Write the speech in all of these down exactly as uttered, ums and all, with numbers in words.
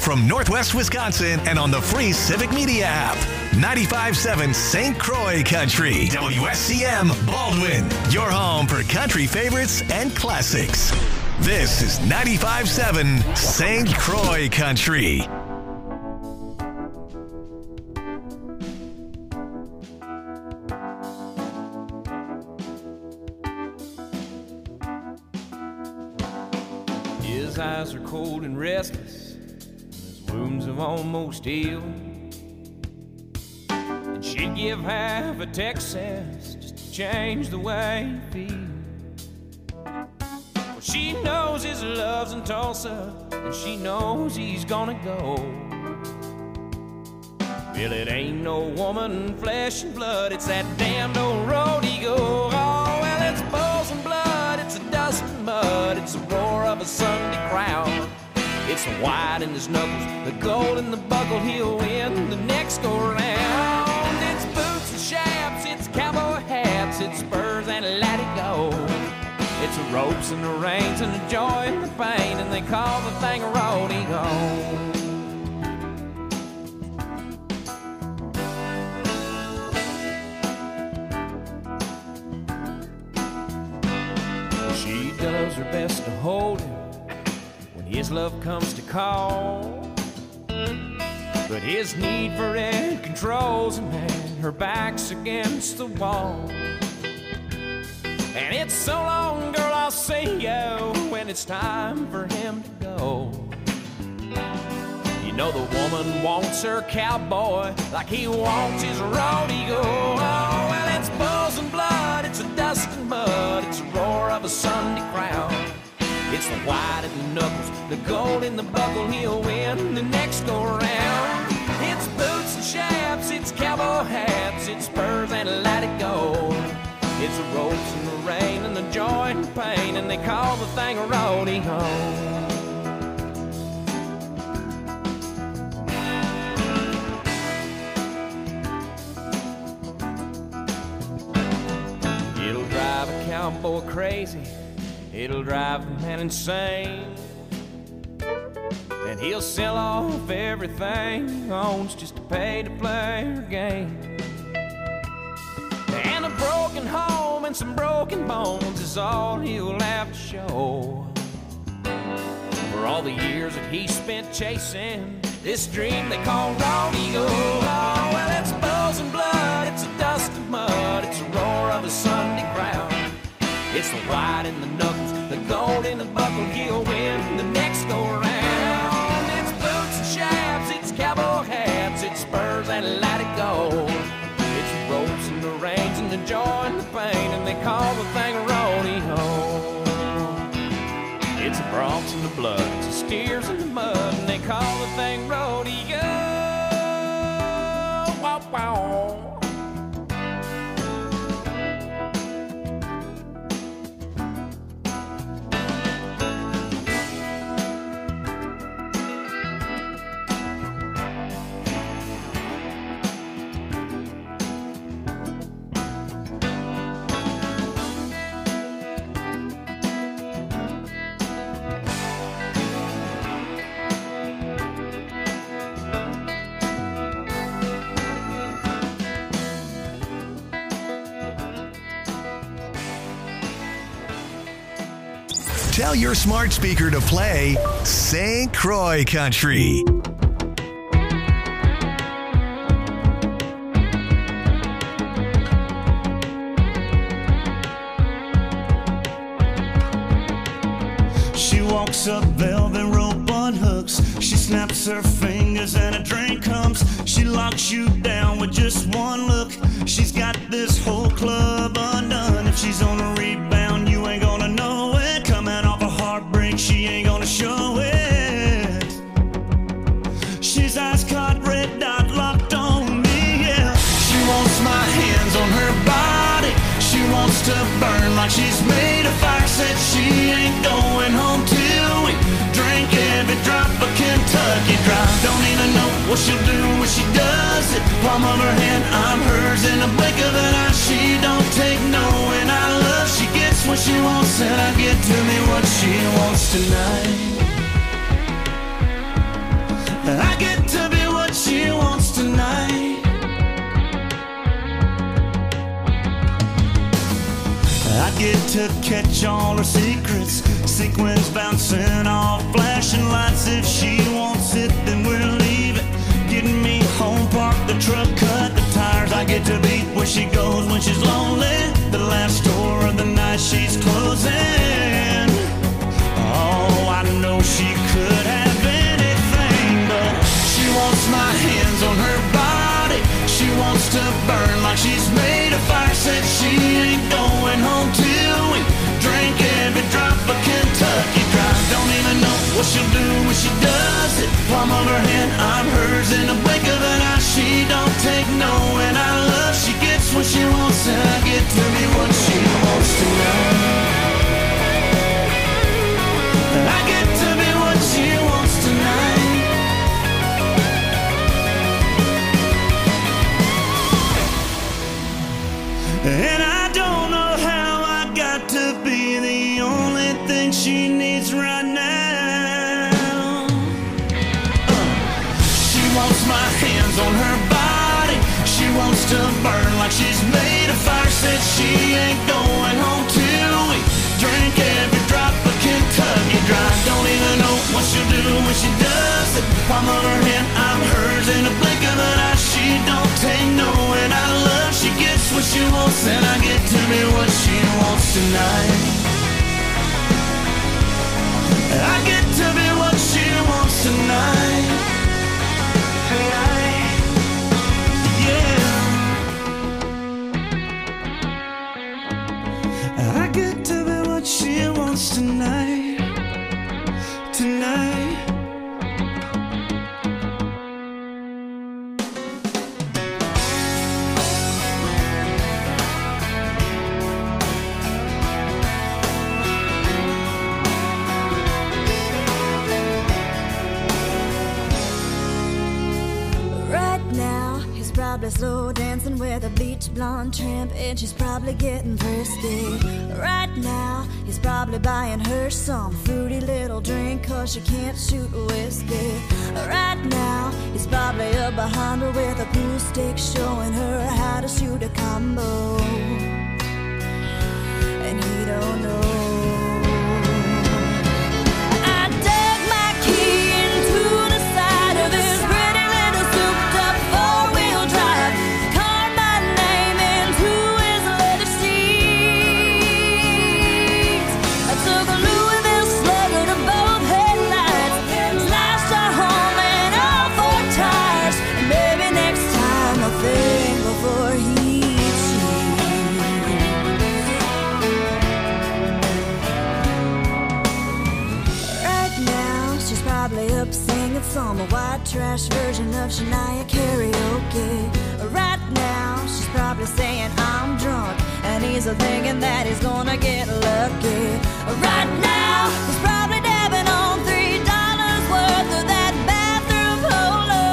from Northwest Wisconsin and on the free Civic Media app. ninety-five point seven Saint Croix Country. W S C M Baldwin, your home for country favorites and classics. This is ninety-five point seven Saint Croix Country. His eyes are cold and restless, his wounds have almost healed. And she'd give half a Texas just to change the way he feels. Well, she knows his love's in Tulsa, and she knows he's gonna go. Well, it ain't no woman, flesh and blood, it's that damned old road he go. Oh, well, it's bulls and blood, it's a dust and mud, it's the roar of a Sunday crowd. It's the white in his knuckles, the gold in the buckle, he'll win the next go round. It's boots and chaps, it's cowboy hats, it's spurs and let it go. It's the ropes and the reins and the joy and the pain, and they call the thing a rodeo. She does her best to hold him when his love comes to call, but his need for it controls him, and her back's against the wall. And it's so long, girl, I'll see you when it's time for him to go. You know the woman wants her cowboy like he wants his rodeo. Oh, well, it's bulls and blood, it's a dust and mud, it's the roar of a Sunday crowd. It's the white in the knuckles, the gold in the buckle, he'll win the next go round. It's boots and chaps, it's cowboy hats, it's spurs and let it go. It's the ropes and the rain and the joy and the pain, and they call the thing a rodeo. It'll drive a cowboy crazy, it'll drive the man insane, and he'll sell off everything he owns just to pay to play her game. And a broken home and some broken bones is all he'll have to show for all the years that he spent chasing this dream they call rodeo. Oh, well, it's bulls and blood, it's a dust and mud, it's the roar of a Sunday crowd. It's the white in the knuckles, the gold in the buckle, he'll win the next go round. It's boots and chaps, it's cowboy hats, it's spurs and let it go. It's the ropes and the reins and the joy and the pain, and they call the thing a rodeo. It's the broncs and the blood, it's the steers and the mud, and they call the thing rodeo. Wow, wow. Tell your smart speaker to play Saint Croix Country. She walks up velvet rope on hooks. She snaps her fingers and a drink comes. She locks you down with just one look. She's got this whole club undone. If she's on a rebound, you ain't gonna know it. Coming off a heartbreak, she ain't gonna show it. She's ice caught, red dot locked on me, yeah. She wants my hands on her body. She wants to burn like she's made of fire. Said she ain't going home till we drink every drop of Kentucky Dry. Don't even know what she'll do when she does it. Palm of her hand, I'm hers in the blink of an eye. She don't take no, and I love she gets what she wants, and I get to me what she wants tonight. I get to be what she wants tonight. I get to catch all her secrets, sequins bouncing off flashing lights. If she wants it, then we'll leave it. Getting me home, park the truck, cut the tires. I get to be where she goes when she's lonely. The last store of the night she's closing. Oh, I know she could have anything, but she wants my hands on her body. She wants to burn like she's made of fire. Said she ain't going home till we drink every drop of Kentucky Dry. Don't even know what she'll do when she does it. Palm of her hand, I'm hers in a blink of an eye. She don't take no, and I love she gets what she wants, and I get to be what she wants tonight. I get to be what she wants tonight. And I don't know how I got to be the only thing she needs right now. uh, She wants my hands on her body. She wants to burn like she's made of fire. Said she ain't going home till we drink every drop of Kentucky Dry. Don't even know what she'll do when she does it. Palm of her hand, I'm hers in a blink of an eye. She don't take no, and I love she gets what she wants, and I get to be what she wants tonight. I get to be what she wants tonight. Tonight, yeah. I get to be what she wants tonight. Tonight. Probably slow dancing with a beach blonde tramp, and she's probably getting thirsty. Right now, he's probably buying her some fruity little drink, cause she can't shoot whiskey. Right now, he's probably up behind her with a pool stick, showing her how to shoot a combo. And he don't know. Some white trash version of Shania karaoke. Right now, she's probably saying I'm drunk, and he's thinking that he's gonna get lucky. Right now, he's probably dabbing on three dollars worth of that bathroom polo.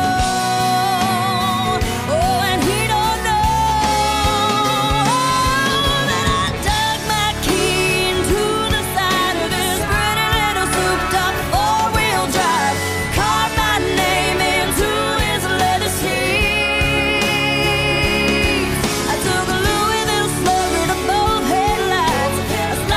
Oh, and he don't know that I dug my key into the side of his pretty little souped-up four-wheel drive. I took a Louisville slugger to both headlights. I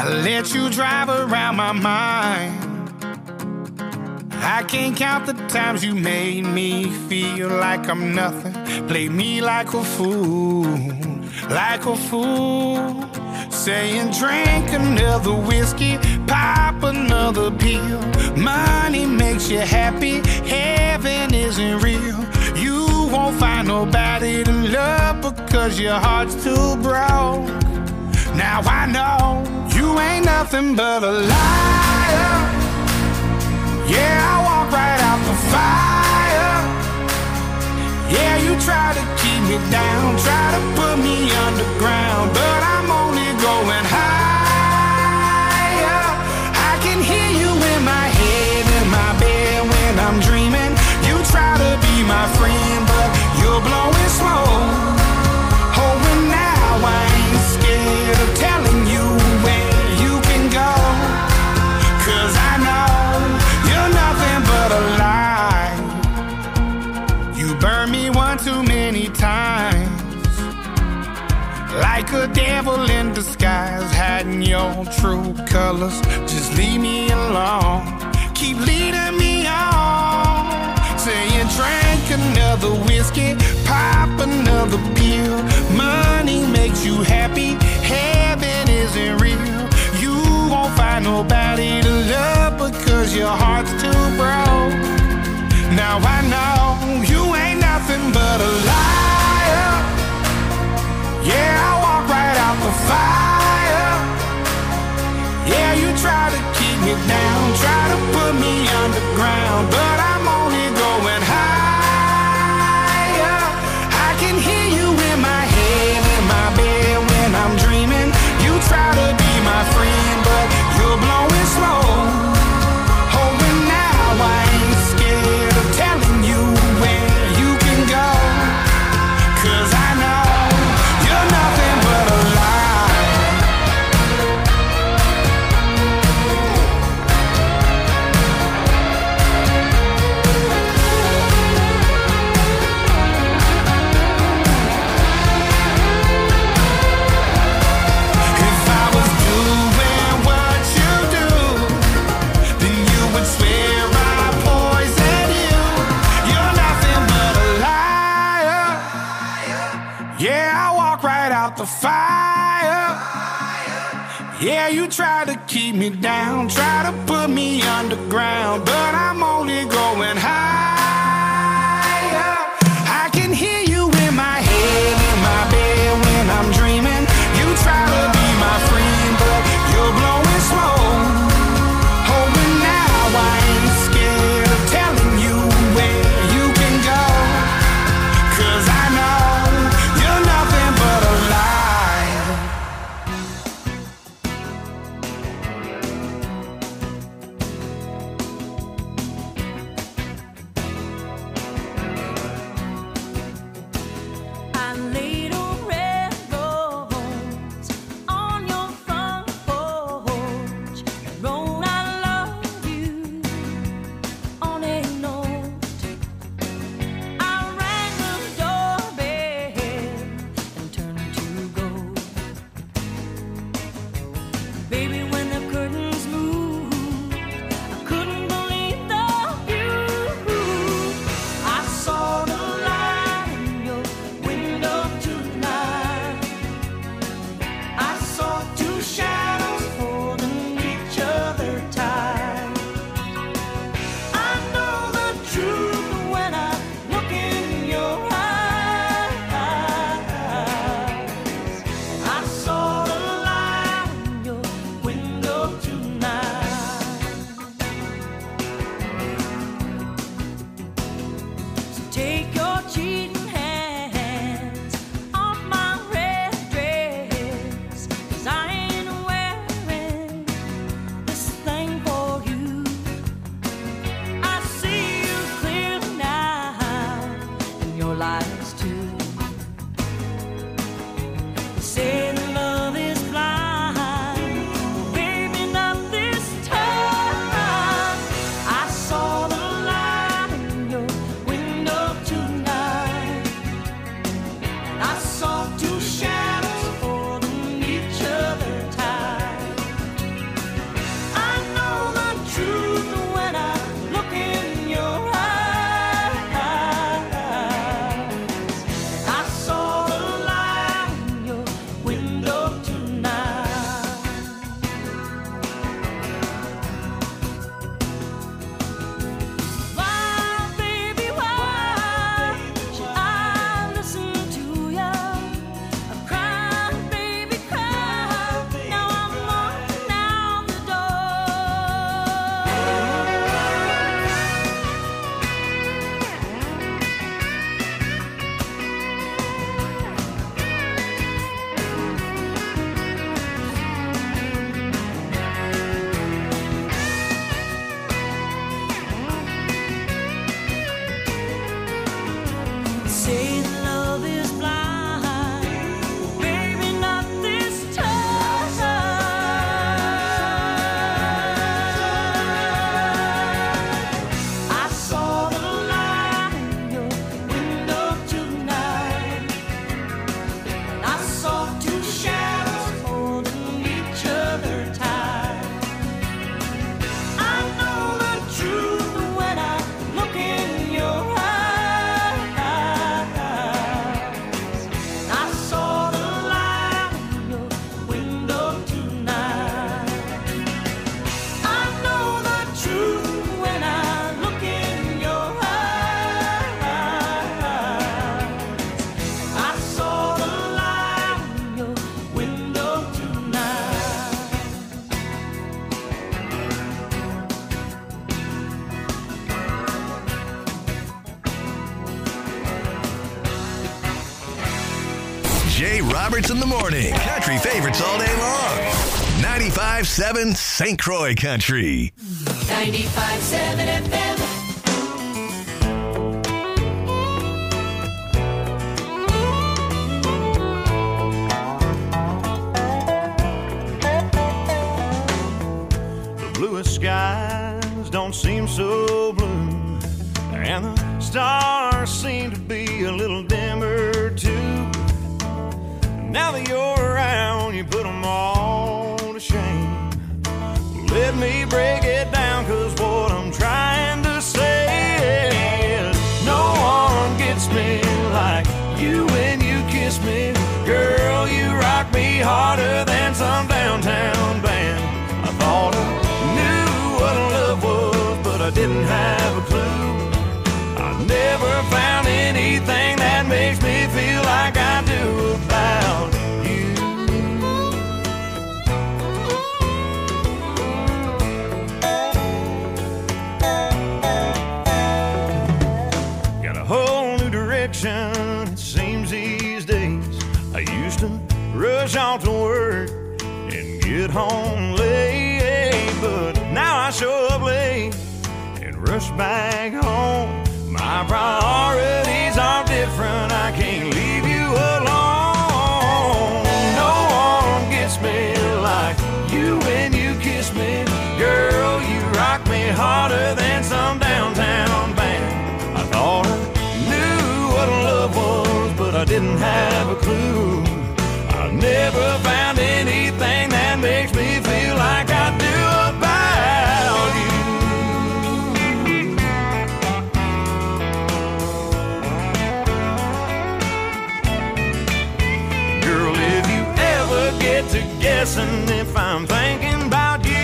I let you drive around my mind. I can't count the times you made me feel like I'm nothing. Played me like a fool, like a fool. Saying drink another whiskey, pop another pill. Money makes you happy, heaven isn't real. You won't find nobody to love because your heart's too broke. Now I know you ain't nothing but a liar. Yeah, I walk right out the fire. Yeah, you try to keep me down, try to put me underground, but I'm only going higher. I can hear you in my head, in my bed when I'm dreaming. You try to be my friend, but you're blowing smoke. Oh, and now I ain't scared of telling you where you can go, 'cause I know you're nothing but a lie. You burn me one too many times, like a devil in disguise, hiding your true colors. Just leave me alone, keep leading me on. Saying drink another whiskey, pop another pill. Money makes you happy, heaven isn't real. You won't find nobody to love because your heart's too broke. Now I know you ain't nothing but a liar. Yeah, I walk right out the fire. Yeah, you try to keep me down, try to put me underground, but I'm only going higher. I can hear you in my head, in my bed when I'm dreaming. You try to be my friend, but you're blowing smoke. Oh, and now I ain't scared of telling you where you can go, 'cause I know you're nothing but a lie. If I was doing what you do, then you would swear I poisoned you. You're nothing but a liar. Yeah, I walk right out the fire. Yeah, you try to keep me down, try to put me underground, but I'm only going higher. I can hear you in my head, in my bed when I'm dreaming. You try to be my friend, but you're blowing smoke. Oh, and now I ain't scared of telling you where you can go, 'cause I know you're nothing but a lie. Roberts in the morning. Country favorites all day long. ninety-five seven Saint Croix Country. ninety-five seven F M. Bluest skies don't seem so blue, and the stars seem to be a little dimmer too. Now that you're around, you put them all to shame. Let me break it down, cause what I'm trying to say is no one gets me like you when you kiss me. Girl, you rock me harder than some downtown band. I thought I what love was, but I didn't have a clue. I never found anything that makes me feel like I do about you. Got a whole new direction, it seems these days. I used to rush off to work and get home late, but now I show up late and rush back home. My priorities are different, I can't leave you alone. No one gets me like you when you kiss me. Girl, you rock me harder than some downtown band. I thought I knew what love was, but I didn't have a clue. I never found anything that makes me feel like I do about you. Girl, if you ever get to guessing if I'm thinking about you,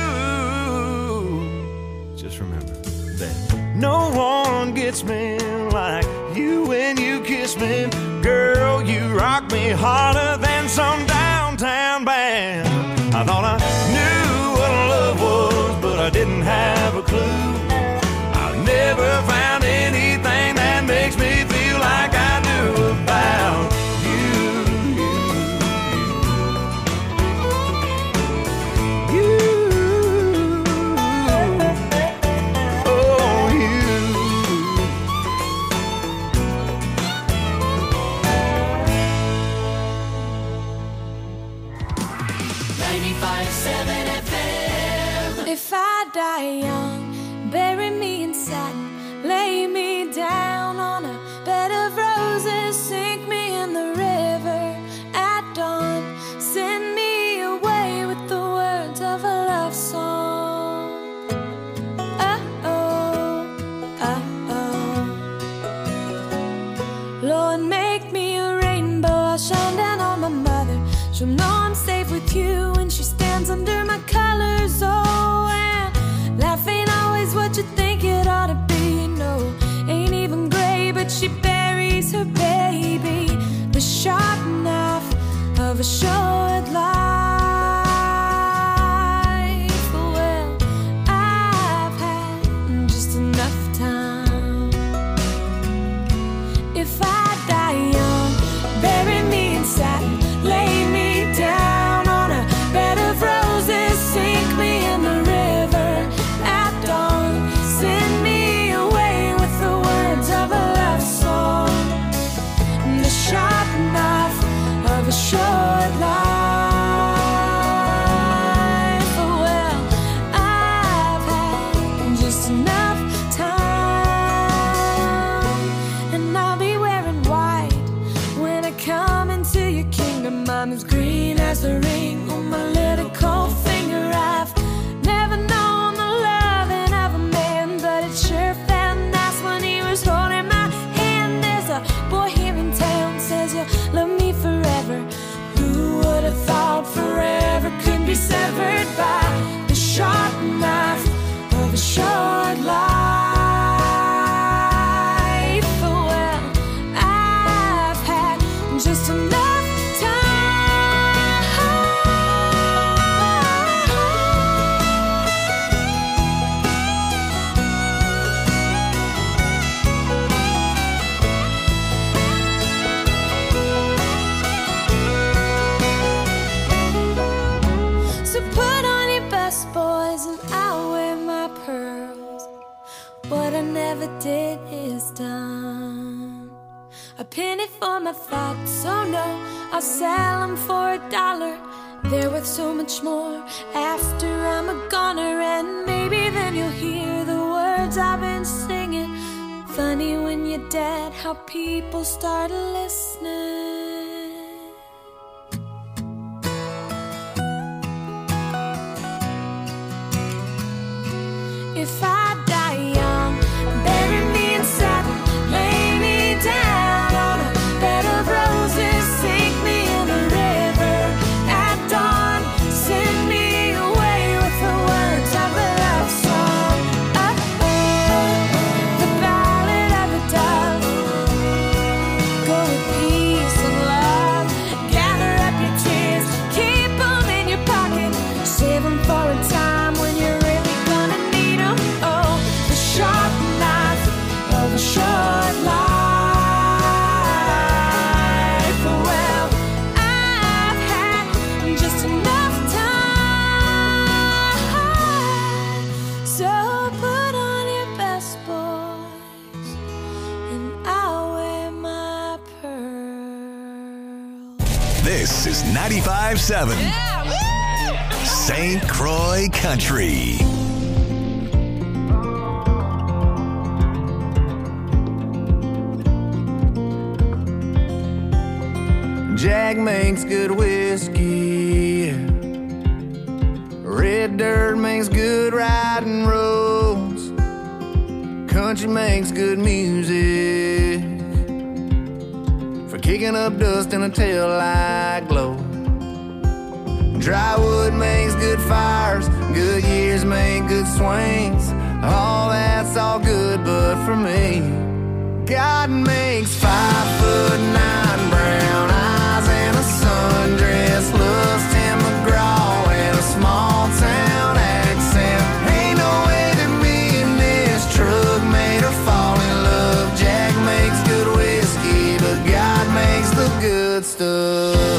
just remember that no one gets me like you when you kiss me. Girl, you rock me harder than some downtown band. I thought I knew what love was, but I didn't have a clue. I never found anything that makes me feel like I do about you. You, oh you. ninety-five seven F M. If I die young, bury me in satin, lay me down on a bed of roses, sink me in the river at dawn, send me away with the words of a love song. Uh-oh, uh-oh. Lord, make me a rainbow, I'll shine down on my mother. She'll know I'm safe with you when she stands under my colors. Oh, and life ain't always what you think it ought to be. No, ain't even gray, but she buries her baby. best boys and I'll wear my pearls. What I never did is done. A penny for my thoughts, oh no, I'll sell them for a dollar. They're worth so much more after I'm a goner. And maybe then you'll hear the words I've been singing. Funny when you're dead, how people start listening. If I die young, bury me in satin, lay me down on a bed of roses, sink me in a river at dawn, send me away with the words of a love song. Oh, oh, the ballad of the dove. Go with peace and love, gather up your tears, keep them in your pocket, save them for a time when you're really gonna need them. Oh, the sharp knife of a short life. Well, I've had just enough time. So put on your best boys and I'll wear my pearls. This is ninety-five seven Saint Croix Country. Jack makes good whiskey. Red dirt makes good riding roads. Country makes good music for kicking up dust in a taillight glow. Dry wood makes good fires. Good years make good swings. All that's all good, but for me, God makes five foot nine brown eyes and a sundress, loves Tim McGraw and a small town accent. Ain't no way that me and this truck made her fall in love. Jack makes good whiskey, but God makes the good stuff.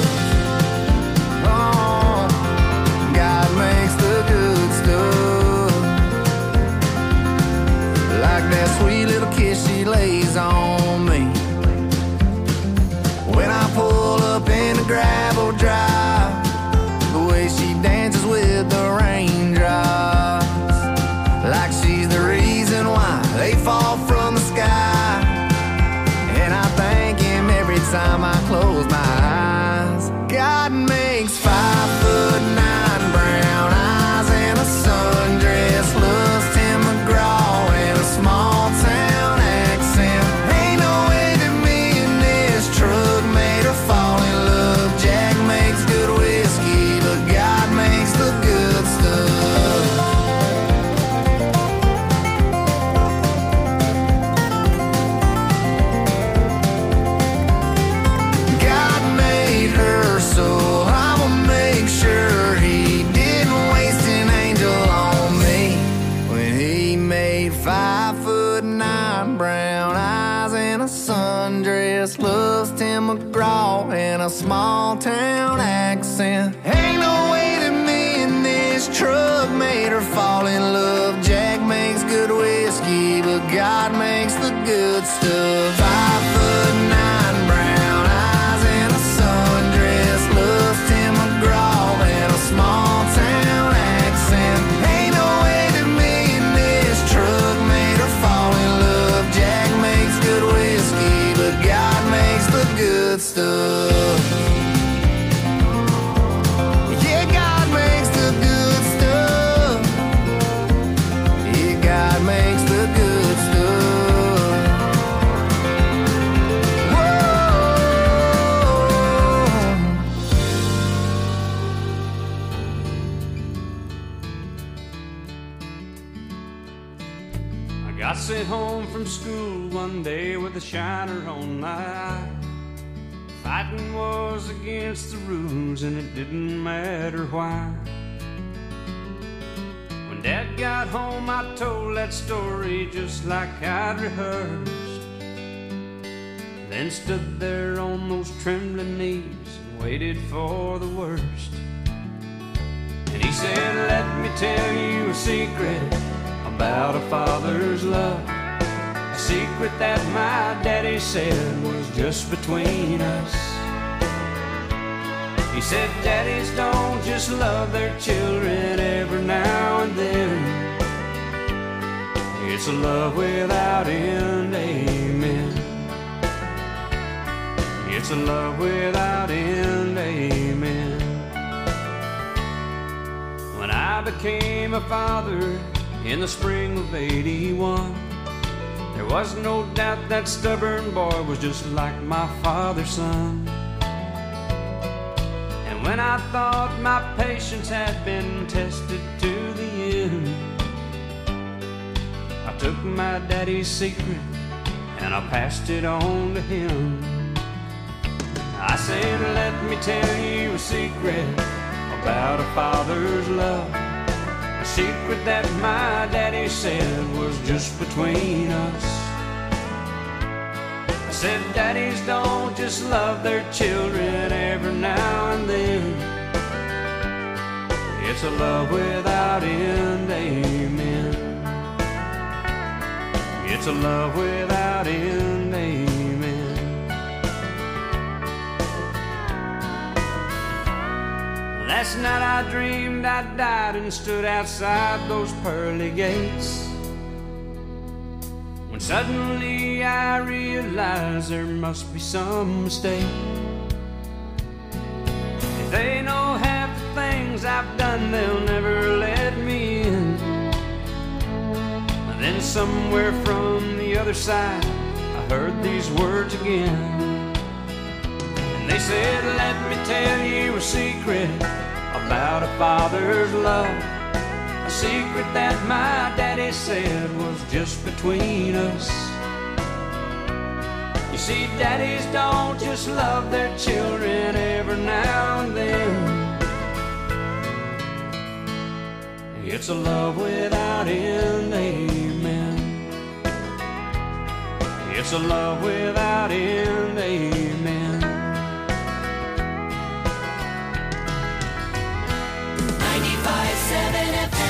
Oh, God makes the good stuff. Like that sweet little kiss she lays on me when I pull up in the gravel drive, the way she dances with the raindrops, like she's the reason why they fall from the sky. And I thank him every time I close my eyes. God makes five foot nine brown eyes and a sundress, loves Tim McGraw and a small town accent. Ain't no way that me and this truck made her fall in love. Jack makes good whiskey, but God makes the good stuff. God made her, so I'ma make sure he didn't waste an angel on me when he made five foot nine brown eyes and a sundress, loves Tim McGraw and a small town accent. Ain't no way that me and this truck made her fall in love. Jack makes good whiskey, but God makes the good stuff. Five foot nine brown eyes and a sundress, loves Tim McGraw and a small town accent. Ain't no way that me and this truck made her fall in love. Jack makes good whiskey, but God makes the good stuff. Yeah, God makes the good stuff. Yeah, God makes the good stuff. I got sent home from school one day with a shiner on my eye. Fighting was against the rules and it didn't matter why. When Dad got home I told that story just like I'd rehearsed, then stood there on those trembling knees and waited for the worst. And he said, let me tell secret about a father's love. A secret that my daddy said was just between us. He said daddies don't just love their children every now and then. It's a love without end, amen. It's a love without end, amen. When I became a father in the spring of eighty-one, there was no doubt that stubborn boy was just like my father's son. And when I thought my patience had been tested to the end, I took my daddy's secret and I passed it on to him. I said, let me tell you a secret about a father's love. A secret that my daddy said was just between us. I said, daddies don't just love their children every now and then. It's a love without end, amen. It's a love without end, amen. Last night I dreamed I died and stood outside those pearly gates, when suddenly I realized there must be some mistake. If they know half the things I've done, they'll never let me in. And then somewhere from the other side I heard these words again. They said, let me tell you a secret about a father's love. A secret that my daddy said was just between us. You see, daddies don't just love their children every now and then. It's a love without end, amen. It's a love without end, amen. ninety-five seven F M.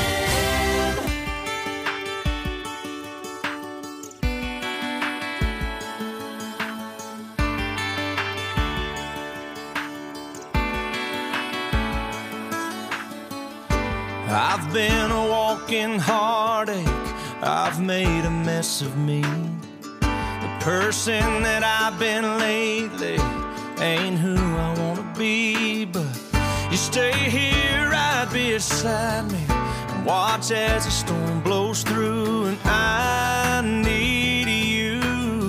I've been a walking heartache, I've made a mess of me. The person that I've been lately ain't who I wanna be, but you stay here right beside me and watch as the storm blows through, and I need you.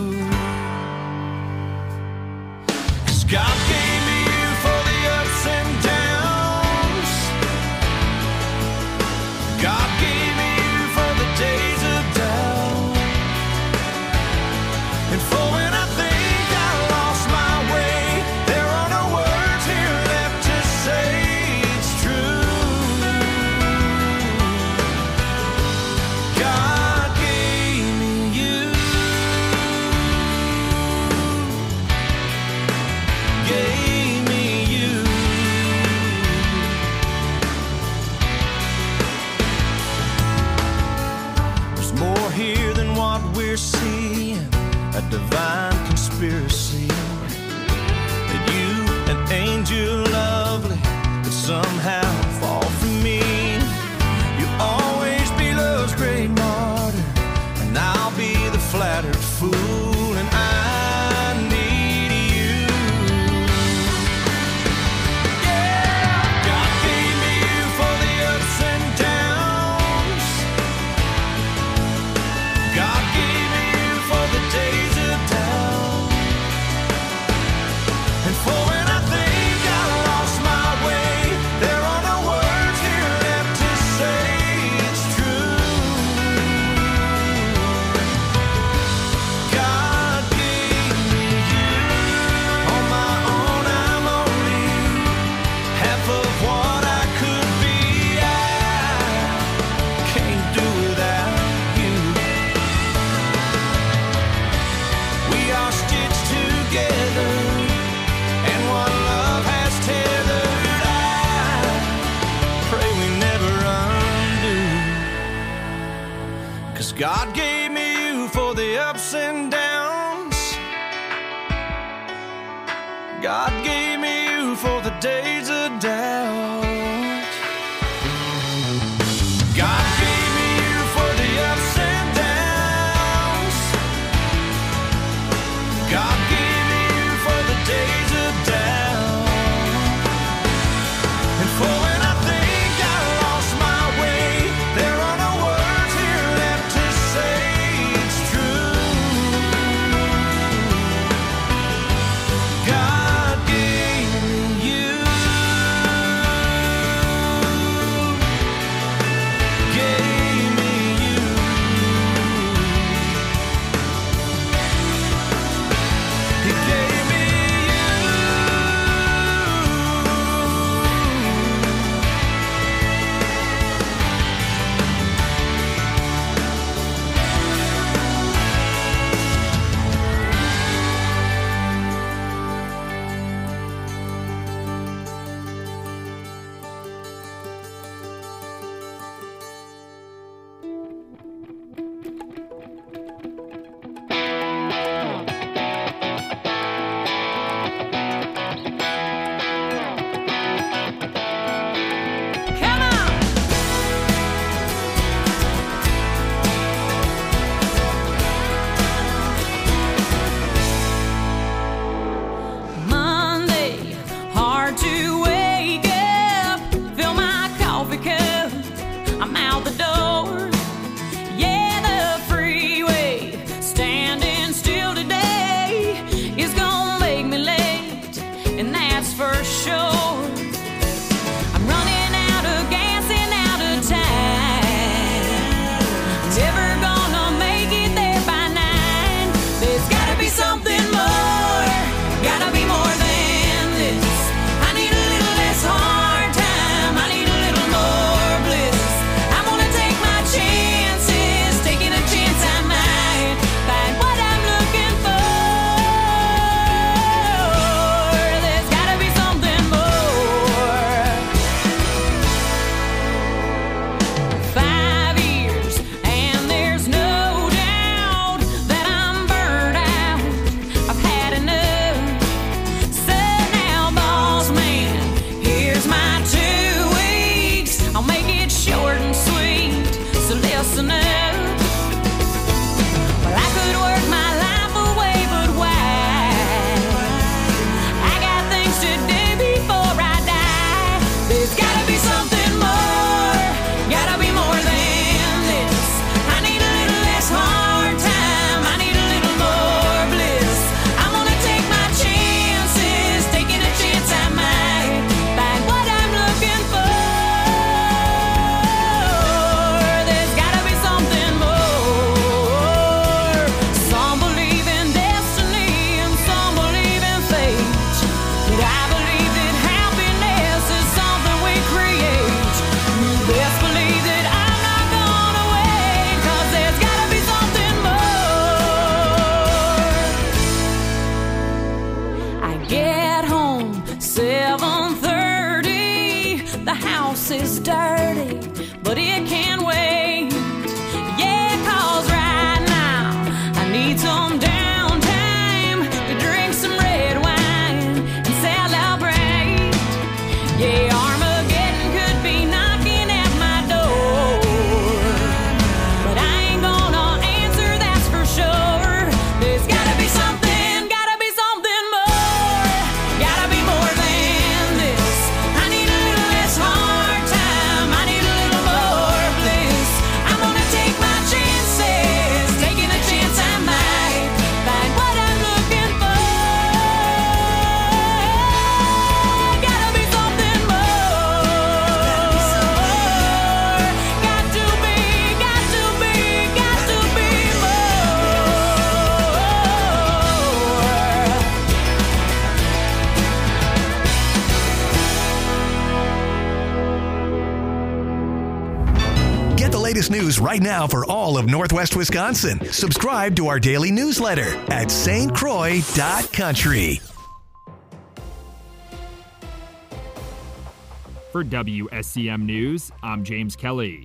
'Cause God gave me you for the ups and downs. God gave me you for the days of doubt, and for when I think I lost my way, there are no words here left to say it's true. God gave me you. God gave me you for the ups and downs. God gave me you for the days of doubt. God gave me you for the ups and downs. God gave me you for the days of doubt. And for when I think I lost my way, there are no words here left to say it's true. God gave me you. Gave me you. He gave me Come on! Monday, hard to wake up. Fill my coffee cup. I'm out the door. Yeah, the freeway standing still today is gonna make me late, and that's for sure. I'm running out of gas and out of time. Never gonna make it there by nine. There's gotta be something more. Gotta be more than this. I need a little less hard time. I need a little more bliss. I wanna take my chances, taking a chance I might find what I'm looking for. There's gotta be something more. Five years, and there's no doubt that I'm burned out. I've had enough. So now, boss man, here's my two weeks. I'll make it short and sweet, so listen up. Well, I could work my life away, but why? I got things to do before I die. There's gotta be something more. Gotta be more than this. I need a little less hard time. I need a little more bliss. I'm gonna take my chances, taking a chance I might find what I'm looking for. There's gotta be something more. Some believe in destiny and some believe in fate. But I believe that happiness is something we create. You best believe that I'm not gonna wait, 'cause there's gotta be something more. I get home seven thirty. The house is dirty, but it can wait. Yeah, 'cause right now I need some downtime to drink some red wine and celebrate. Yeah, Armageddon could be knocking at my door, but I ain't gonna answer, that's for sure. There's gotta be something, gotta be something more. Gotta be more than this. I need a little less hard time. I need a little more bliss. I'm gonna take my chances, taking a chance I might find what I'm looking for. Gotta be something more. Got to be, got to be, got to be more. Get the latest news right now for all of Northwest Wisconsin. Subscribe to our daily newsletter at S T Croix dot country. For W S C M News, I'm James Kelly.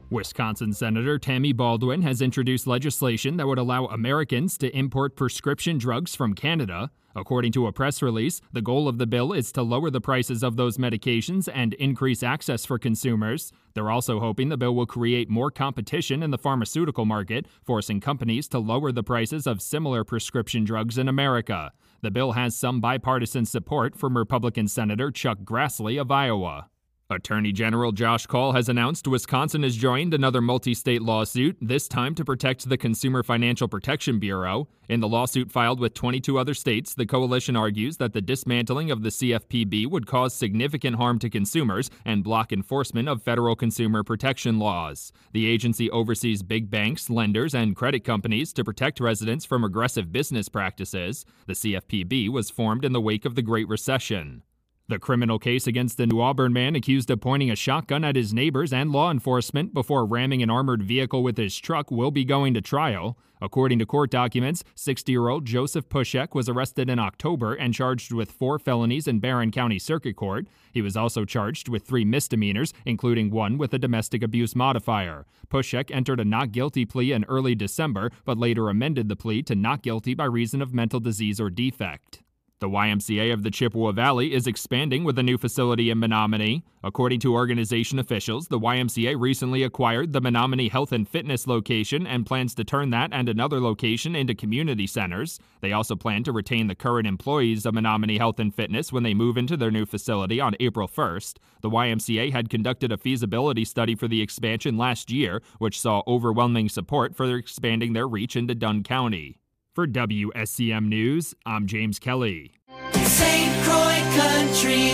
Wisconsin Senator Tammy Baldwin has introduced legislation that would allow Americans to import prescription drugs from Canada. According to a press release, the goal of the bill is to lower the prices of those medications and increase access for consumers. They're also hoping the bill will create more competition in the pharmaceutical market, forcing companies to lower the prices of similar prescription drugs in America. The bill has some bipartisan support from Republican Senator Chuck Grassley of Iowa. Attorney General Josh Kaul has announced Wisconsin has joined another multi-state lawsuit, this time to protect the Consumer Financial Protection Bureau. In the lawsuit filed with twenty-two other states, the coalition argues that the dismantling of the C F P B would cause significant harm to consumers and block enforcement of federal consumer protection laws. The agency oversees big banks, lenders, and credit companies to protect residents from aggressive business practices. The C F P B was formed in the wake of the Great Recession. The criminal case against the New Auburn man accused of pointing a shotgun at his neighbors and law enforcement before ramming an armored vehicle with his truck will be going to trial. According to court documents, sixty-year-old Joseph Pushek was arrested in October and charged with four felonies in Barron County Circuit Court. He was also charged with three misdemeanors, including one with a domestic abuse modifier. Pushek entered a not guilty plea in early December, but later amended the plea to not guilty by reason of mental disease or defect. The Y M C A of the Chippewa Valley is expanding with a new facility in Menominee. According to organization officials, the Y M C A recently acquired the Menominee Health and Fitness location and plans to turn that and another location into community centers. They also plan to retain the current employees of Menominee Health and Fitness when they move into their new facility on April first. The Y M C A had conducted a feasibility study for the expansion last year, which saw overwhelming support for expanding their reach into Dunn County. For W S C M News, I'm James Kelly. Saint Croix Country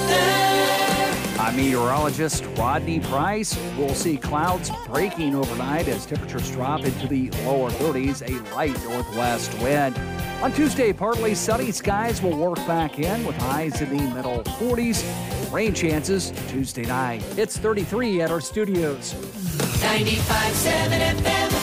weather. I'm meteorologist Rodney Price. We'll see clouds breaking overnight as temperatures drop into the lower thirties, a light northwest wind. On Tuesday, partly sunny skies will work back in with highs in the middle forties. Rain chances Tuesday night. It's thirty-three at our studios. ninety-five point seven F M.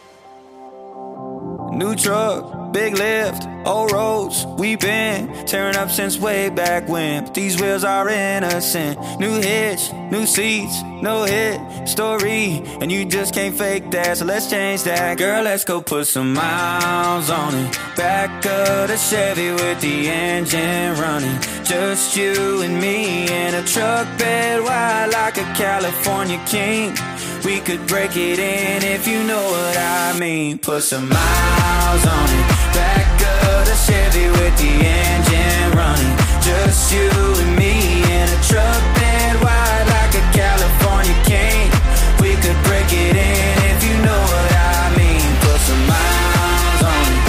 New truck, big lift, old roads, we been tearing up since way back when. But these wheels are innocent. New hitch, new seats, no hit story, and you just can't fake that, so let's change that. Girl, let's go put some miles on it. Back of the Chevy with the engine running. Just you and me in a truck bed wide like a California king. We could break it in if you know what I mean. Put some miles on it. Back of the Chevy with the engine running. Just you and me in a truck bed wide like a California king. We could break it in if you know what I mean. Put some miles on it.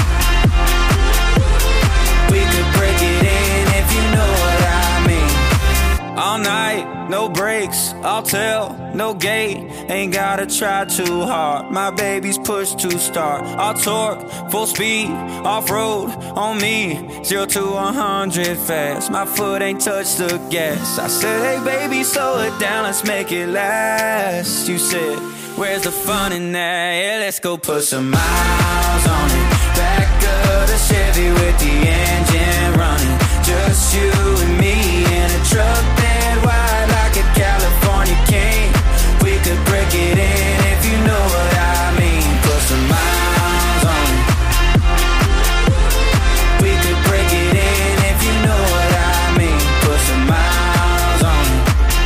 We could break it in if you know what I mean. All night, no brakes, I'll tell, no gate. Ain't gotta try too hard. My baby's push to start. I'll torque, full speed, off-road on me. Zero to a hundred fast. My foot ain't touched the gas. I said, hey baby, slow it down, let's make it last. You said, where's the fun in that? Yeah, let's go put some miles on it. Back of the Chevy with the engine running. Just you and me in a truck bed wide like a California king. We could break it in if you know what I mean. Put some miles on it. We could break it in if you know what I mean. Put some miles on it.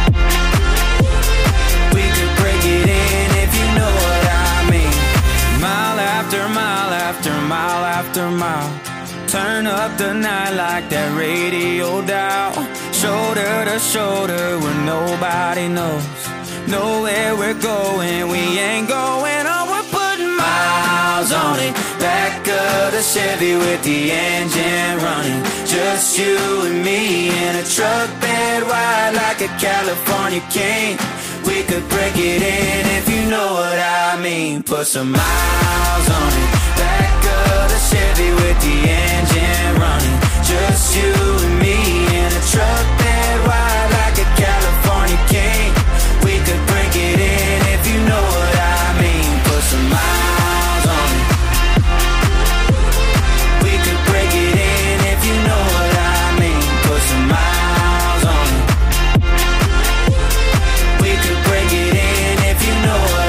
We could break it in if you know what I mean. Mile after mile after mile after mile. Turn up the night like that radio dial. Shoulder to shoulder where nobody knows. Know where we're going, we ain't going on. We're putting miles on it. Back of the Chevy with the engine running. Just you and me in a truck bed wide like a California king. We could break it in if you know what I mean. Put some miles on it. Back of the Chevy with the engine running. Just you and me in a truck bed wide like a California king. We could break it in if you know what I mean. Put some miles on it. We could break it in if you know what I mean. Put some miles on it. We could break it in if you know what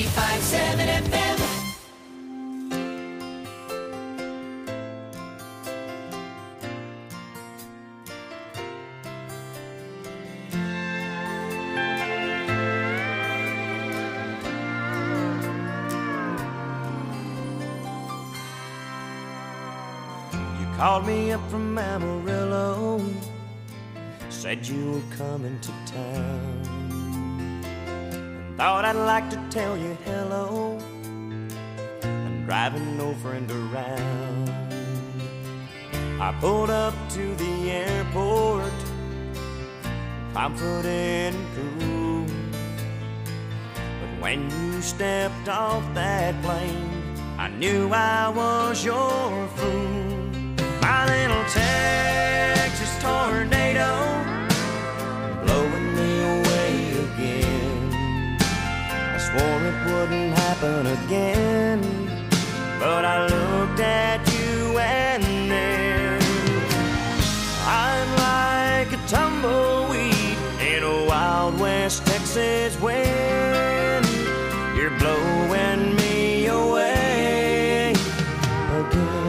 ninety-five point seven F M. Called me up from Amarillo, said you were coming to town. Thought I'd like to tell you hello. I'm driving no friend around. I pulled up to the airport, confident and cool. But when you stepped off that plane, I knew I was your fool. My little Texas tornado, blowing me away again. I swore it wouldn't happen again, but I looked at you and then I'm like a tumbleweed in a Wild West Texas wind. You're blowing me away again.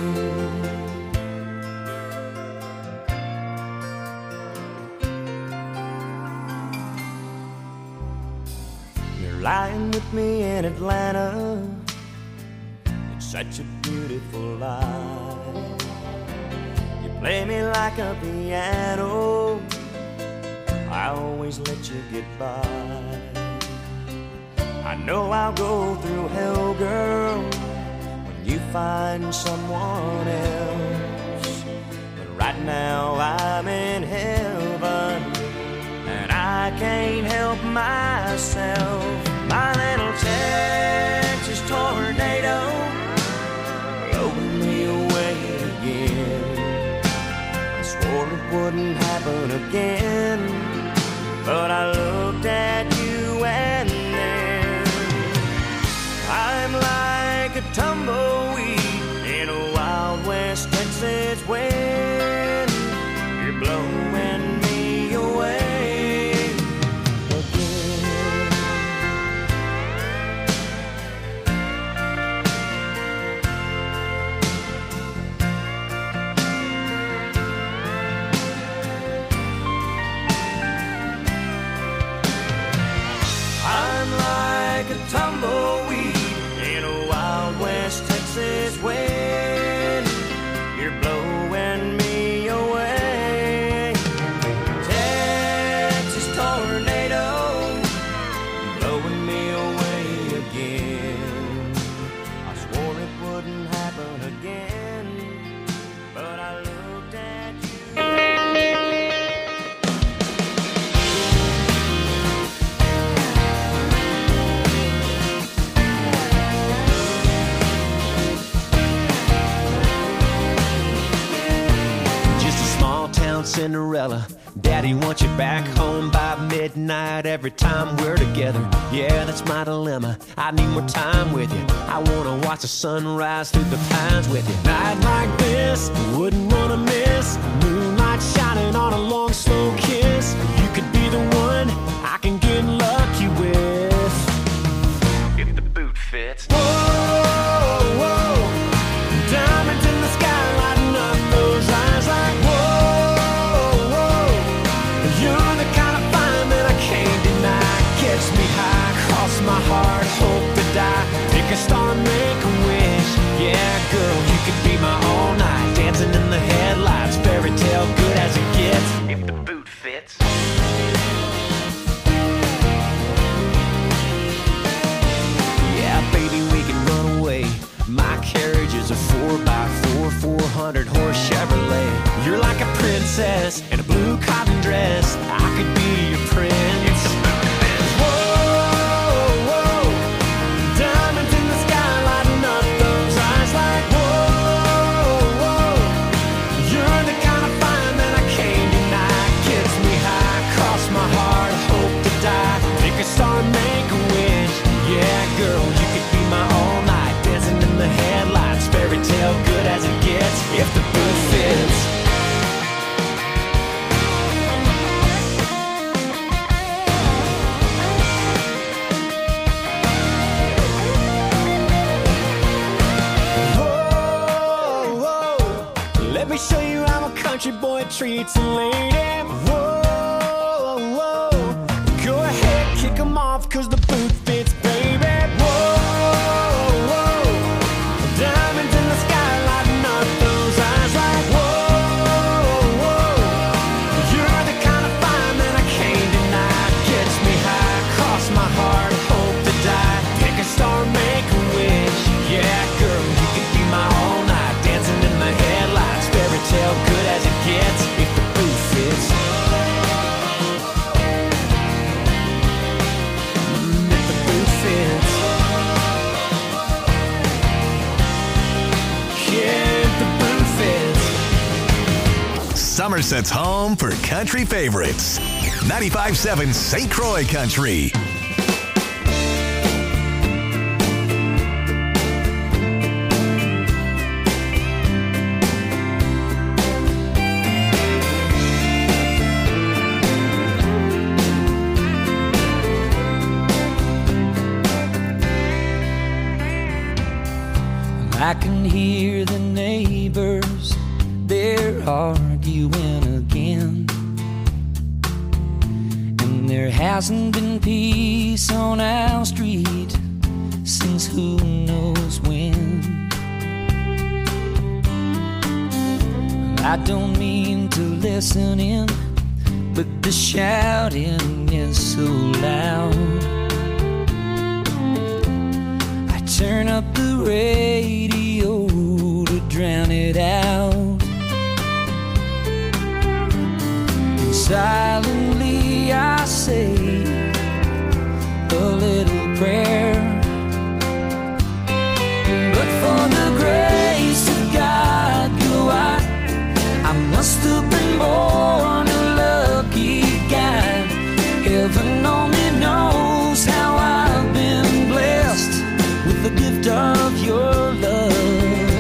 Lying with me in Atlanta, it's such a beautiful life. You play me like a piano, I always let you get by. I know I'll go through hell, girl, when you find someone else. But right now I'm in heaven, and I can't help myself. My little Texas tornado, blowing me away again. I swore it wouldn't happen again, but I looked at you and then I'm like a tumbleweed in a Wild West Texas wind. You're blowing me away. Tumbleweed in a Wild West Texas wind. You're blowing me away. Texas tornado, blowing me away again. I swore it wouldn't happen again, but I looked at you. Cinderella, Daddy wants you back home by midnight every time we're together. Yeah, that's my dilemma. I need more time with you. I wanna watch the sunrise through the pines with you. Night like this, wouldn't wanna miss. Moonlight shining on a long, slow kiss. You could be the one I can get lucky with, if the boot fits. Whoa, whoa, diamonds in the sky lighting up those eyes like whoa. Me high, cross my heart, hope to die. Pick a star, make a wish. Yeah, girl, you could be my all night. Dancing in the headlights, fairy tale good as it gets, if the boot fits. Yeah, baby, we can run away. My carriage is a four by four, four hundred horse Chevrolet. You're like a princess in a blue cotton dress. I could be your prince. Somerset's home for country favorites. ninety-five point seven Saint Croix Country. I can hear the neighbors, they're arguing again. And there hasn't been peace on our street since who knows when. I don't mean to listen in, but the shouting is so loud. I turn up the radio to drown it out. And silently I say a little prayer. But for the grace of God, go I, I must have been born a lucky guy. Heaven only knows how I've been blessed with the gift of your love.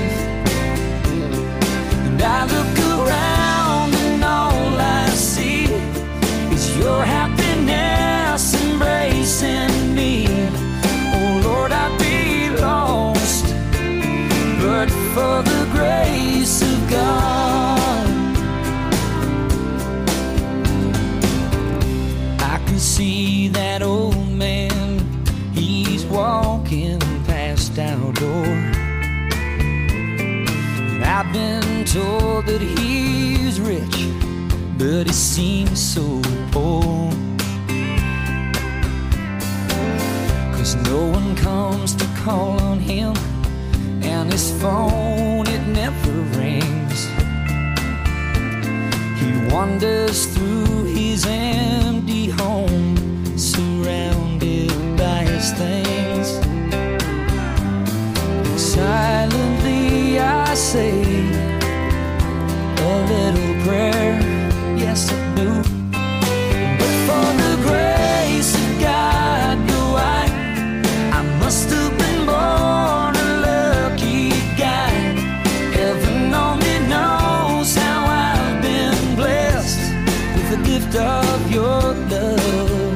And I look around and all I see is your happiness embracing me. Oh Lord, I'd be lost but for the grace of God. I can see that old man, he's walking past our door. I've been told that he's rich, but he seems so poor. 'Cause no one comes to call on him, and his phone, it never rings. He wanders through his empty home, surrounded by his things. Silently I say a little prayer, yes I do. But for the grace of God, do I, I must have been born a lucky guy. Heaven only knows how I've been blessed with the gift of your love.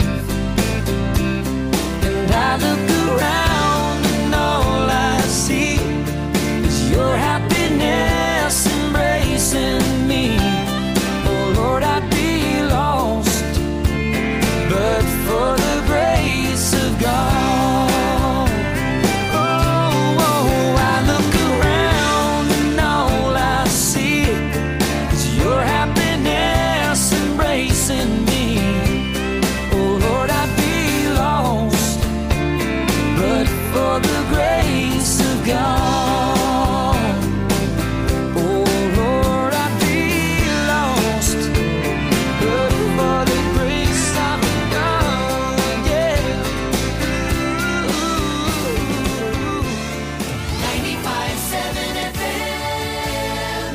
And I look around and all I see is your happiness embracing me. Oh Lord, I'd be lost but for the grace of God. Oh, oh, I look around and all I see is your happiness embracing me. Oh Lord, I'd be lost but for the grace of God. Oh Lord, I'd be lost but for the grace of God. Yeah. ninety-five point seven F M.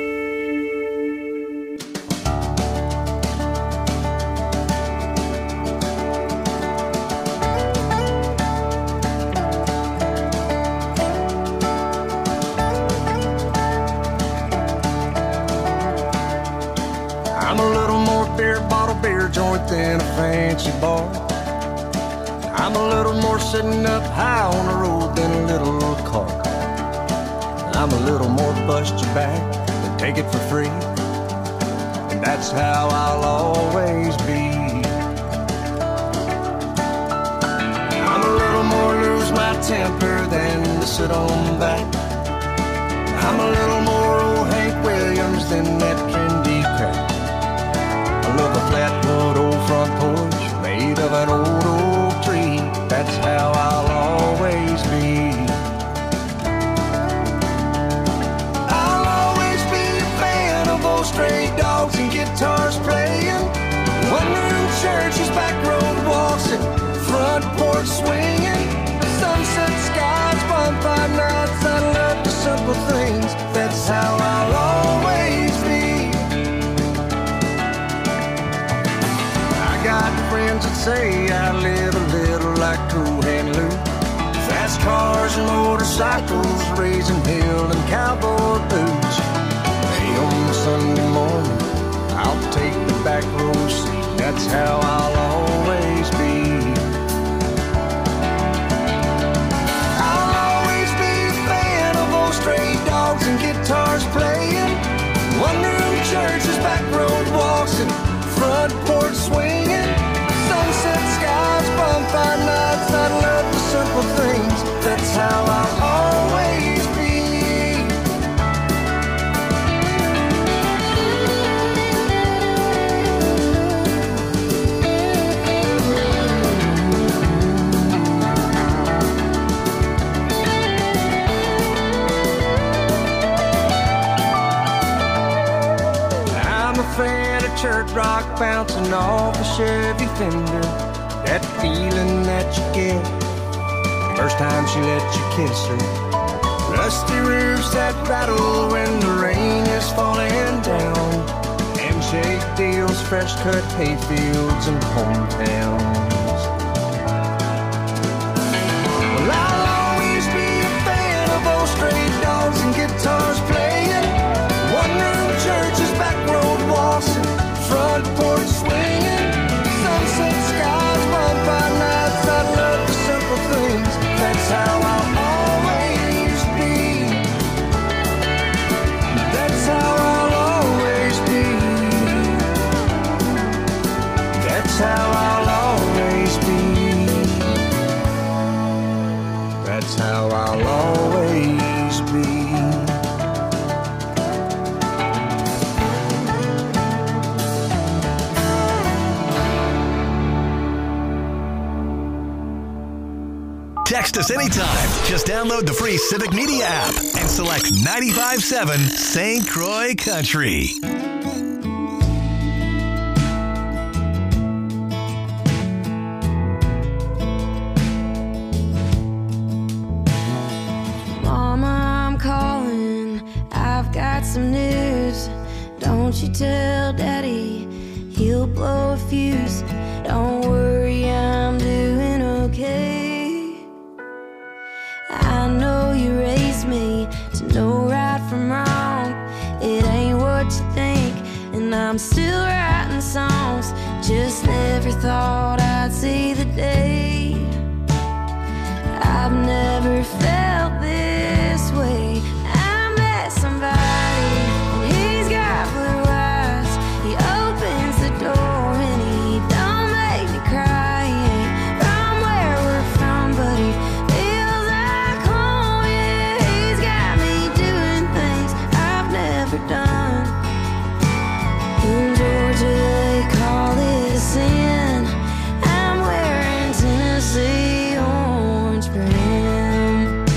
I'm a little more beer bottle beer joint than a fancy bar. I'm a little more sitting up high on the road than a little car. I'm a little more bust your back than take it for free. And that's how I'll always be. I'm a little more lose my temper than to sit on back. I'm a little more old Hank Williams than that trendy crap. I love a flatwood old front porch made of an old oak tree. That's how I'll always be. I'll always be a fan of old stray dogs and guitars playing, one-room churches, back road walks, and front porch swinging, sunset skies, bonfire nights. I love the simple things. That's how I'll always be. got friends that say I live a little like Cool Hand Luke. Fast cars and motorcycles, raising hell and cowboy boots. Hey, on Sunday morning, I'll take the back row seat. That's how I'll always be. I'll always be a fan of old stray dogs and guitars playing. One-room churches, back road walks, and front porch swinging. Sunset skies, bonfire nights. I love the simple things. That's how I'll always be. I'm a fan of church rock bouncing off a Chevy Fender. That feeling that you get first time she let you kiss her. Rusty roofs that rattle when the rain is falling down. Handshake deals, fresh cut hayfields and hometowns. Well, I'll always be a fan of old stray dogs and guitars playing. One room churches, back road walks, and front porch swinging. Sunset skies, bonfire nights. I love the simple things. That's how I'll always be. That's how I'll always be. That's how I'll always be. That's how I'll always be. Text us anytime. Just download the free Civic Media app and select ninety-five point seven Saint Croix Country. Mama, I'm calling. I've got some news. Don't you tell Daddy, he'll blow a fuse. Don't worry, I'm doing okay. I know you raised me to know right from wrong. It ain't what you think, and I'm still writing songs. Just never thought I'd see the day. I've never felt this way. I met somebody, and he's got blue eyes. He opens the door, and he don't make me cry. He ain't from where we're from, but he feels like home. Yeah, he's got me doing things I've never done. In Georgia, they call it a sin. I'm wearing Tennessee orange brim.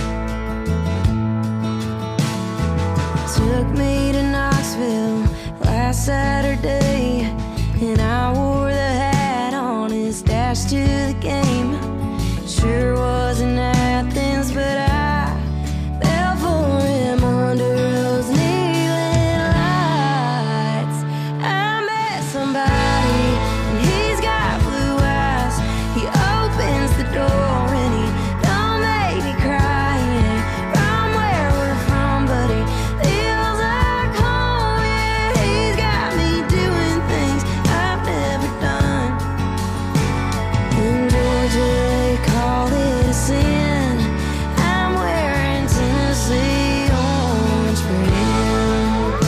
Took me to Knoxville last Saturday, and I wore the hat on his dash to the game. Sure was in Athens, but I fell for him under those neon lights. I met somebody, and he's got blue eyes. He opens the door, and he don't make me cry. He ain't from where we're from, but he feels like home. Yeah, he's got me doing things I've never done. In Georgia, they call it a sin. I'm wearing Tennessee orange brim.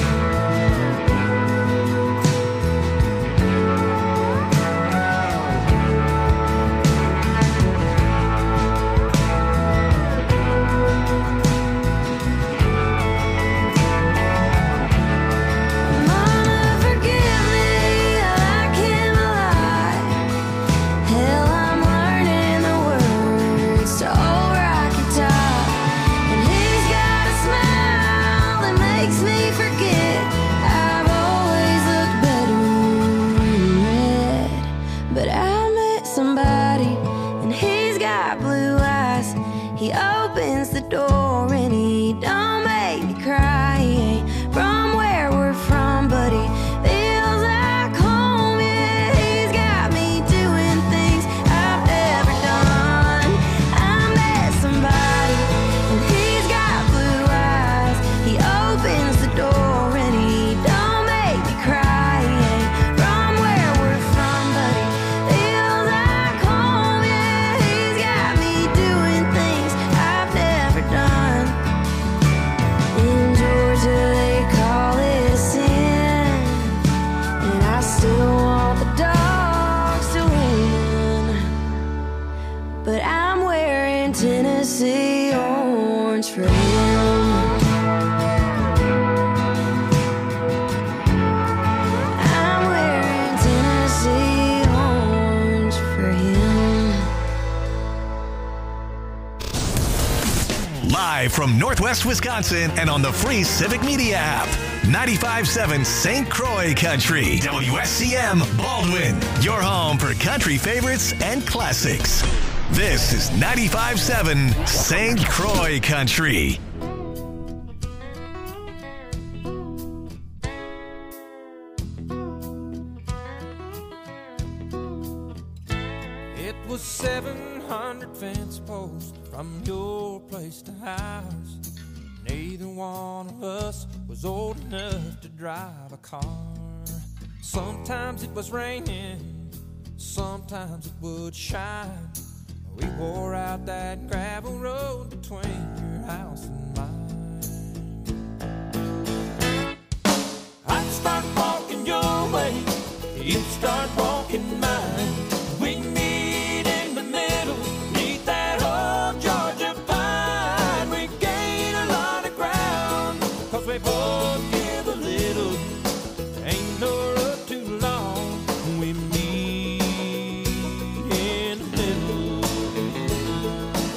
Mama, forgive me, I came alive. Hell, I'm learning the words to Old Rocky Top. And he's got a smile that makes me forget I've always looked better in red. But I met somebody, and he's got blue eyes. He opens the door, and he don't make me cry. He ain't from where we're from, but he feels like home. Yeah, he's got me for him. I'm wearing Tennessee orange for him. Live from Northwest Wisconsin and on the free Civic Media app. ninety-five point seven Saint Croix Country. W S C M Baldwin. Your home for country favorites and classics. This is ninety-five point seven Saint Croix Country. It was seven hundred fence posts from your place to ours. Neither one of us was old enough to drive a car. Sometimes it was raining, sometimes it would shine. We wore out that gravel road between your house and mine. I'd start walking your way, you'd start walking mine.